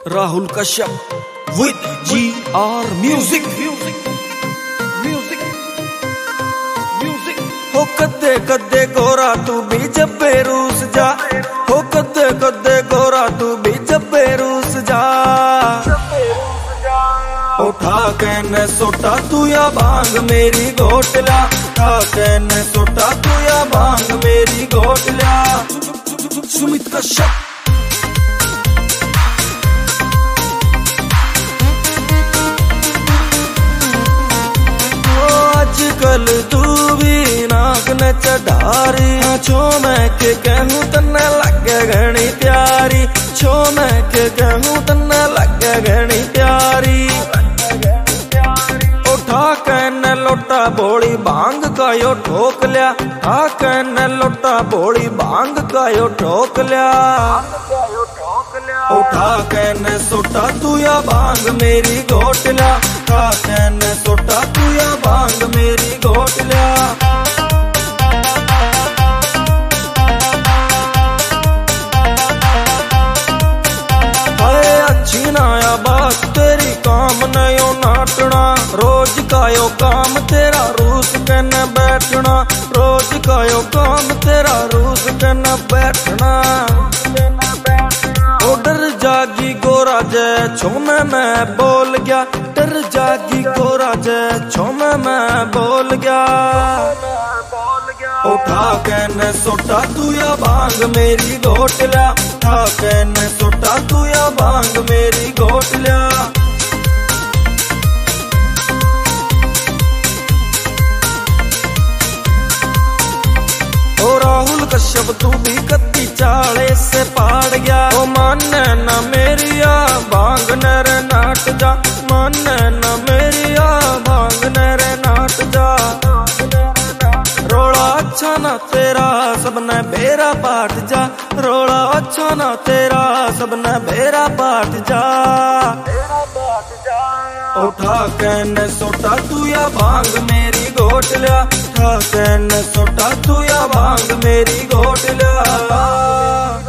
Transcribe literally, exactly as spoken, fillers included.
Rahul Kashyap with G R music music music music. हो कदे कदे गोरा तू भी जब्बे रूस जा, हो कदे कदे गोरा तू भी जब्बे रूस जा। उठा के न सोटा तू या भांग मेरी घोटला, उठा के न सोटा तू या भांग मेरी घोटला। सुमित कश्यप आजकल तू भी नाक न चढ़ारी, छो मैं के कहूँ तन्ने लगे घनी प्यारी, छो मैं के कहूँ तन्ने लगे घनी प्यारी। उठा के न लोटा बोली भांग का यो ठोक लिया, उठा के न लोटा बोली भांग का यो ठोक लिया। उठा के न सोटा तू या भांग मेरी घोटला, उठा के न सोटा तू या भांग मेरी घोटला। हाय अच्छी नाया बात तेरी काम नयो नाटना, रोज का यो काम तेरा रूस के न बैठना, रोज का यो काम तेरा रूस के न बैठना। ओ डर जागी गोरा जय छो मैं मैं बोल गया, डर जागी गोरा जय छो मैं मैं बोल गया। उठा के न सोटा तू या भांग मेरी घोटला, उठा के न सोटा तू या भांग मेरी घोटला। ओ राहुल कश्यप तू भी कत्ती चाले से पाड़ गया, ओ माने न मेरिया भांग नर नाट जा, माने न मेरिया भांग नर नाट जा। रोड़ा अच्छा ना तेरा सबने बेरा पाट जा, रोड़ा अच्छा ना तेरा सबने बेरा पाट जा। उठा के न सोटा तू या भांग मेरी घोटला, उठा के न सोटा तू या भांग मेरी घोटला।